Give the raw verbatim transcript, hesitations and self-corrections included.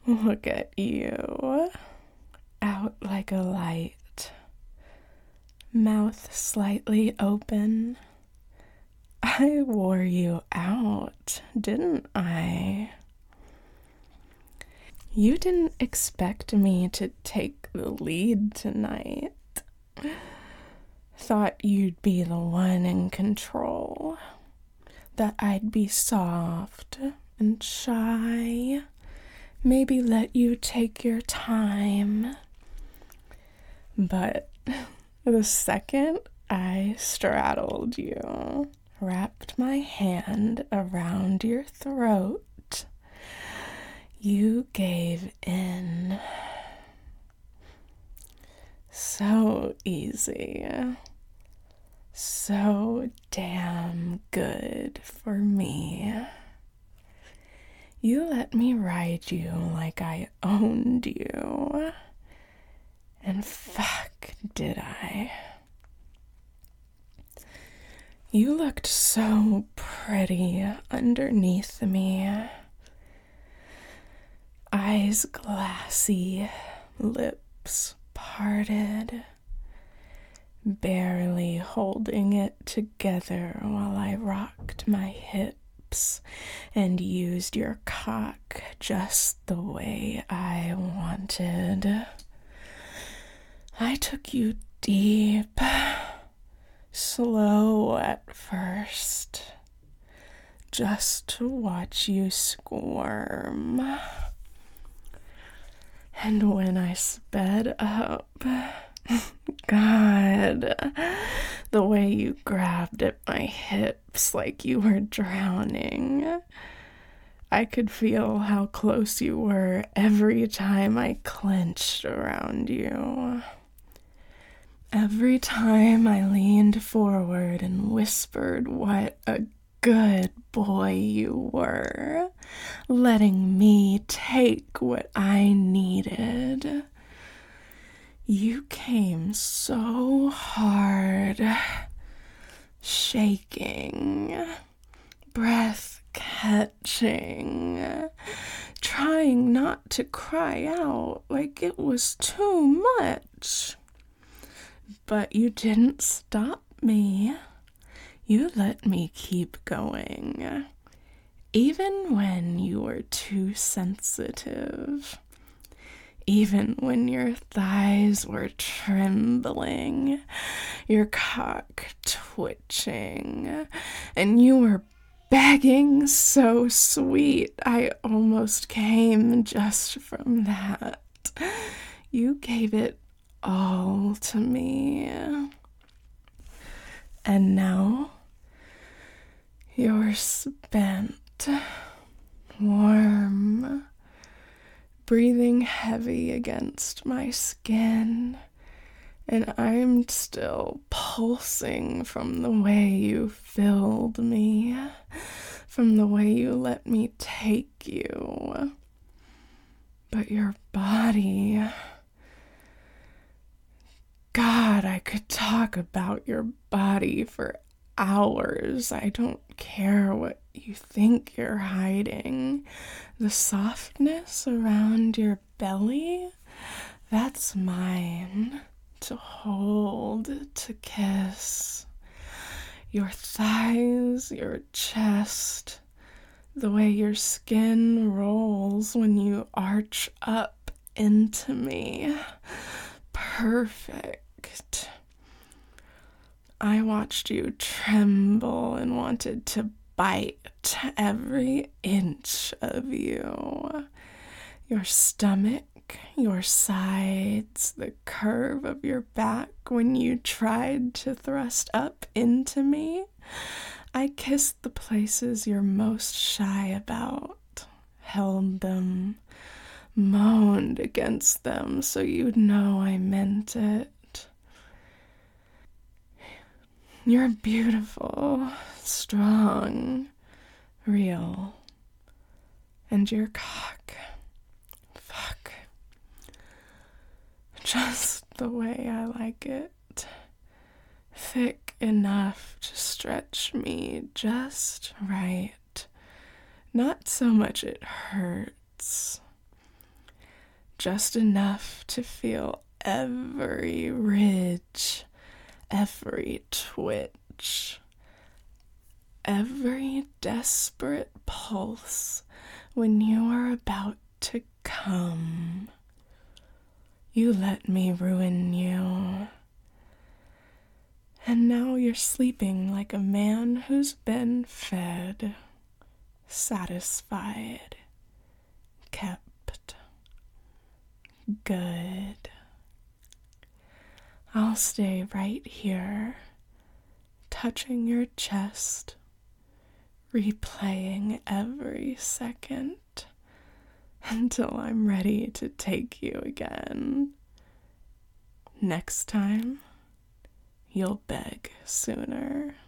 Look at you, out like a light, mouth slightly open. I wore you out, didn't I? You didn't expect me to take the lead tonight. Thought you'd be the one in control. That I'd be soft and shy. Maybe let you take your time. But the second I straddled you, wrapped my hand around your throat, you gave in. So easy. So damn good for me. You let me ride you like I owned you. And fuck, did I. You looked so pretty underneath me. Eyes glassy, lips parted, barely holding it together while I rocked my hips and used your cock just the way I wanted. I took you deep, slow at first, just to watch you squirm. And when I sped up, God, the way you grabbed at my hips like you were drowning. I could feel how close you were every time I clenched around you. Every time I leaned forward and whispered what a good boy you were, letting me take what I needed. You came so hard, shaking, breath catching, trying not to cry out like it was too much. But you didn't stop me. You let me keep going, even when you were too sensitive, even when your thighs were trembling, your cock twitching, and you were begging so sweet I almost came just from that. You gave it all to me. And now you're spent, warm, breathing heavy against my skin, and I'm still pulsing from the way you filled me, from the way you let me take you. But your body... God, I could talk about your body for hours. I don't care what you think you're hiding. The softness around your belly, that's mine to hold, to kiss. Your thighs, your chest, the way your skin rolls when you arch up into me. Perfect. I watched you tremble and wanted to bite every inch of you. Your stomach, your sides, the curve of your back when you tried to thrust up into me. I kissed the places you're most shy about, held them, moaned against them so you'd know I meant it. You're beautiful, strong, real, and your cock, fuck, just the way I like it, thick enough to stretch me just right, not so much it hurts. just enough to feel every ridge, every twitch, every desperate pulse when you are about to come. You let me ruin you. And now you're sleeping like a man who's been fed, satisfied, kept. Good. I'll stay right here, touching your chest, replaying every second until I'm ready to take you again. Next time, you'll beg sooner.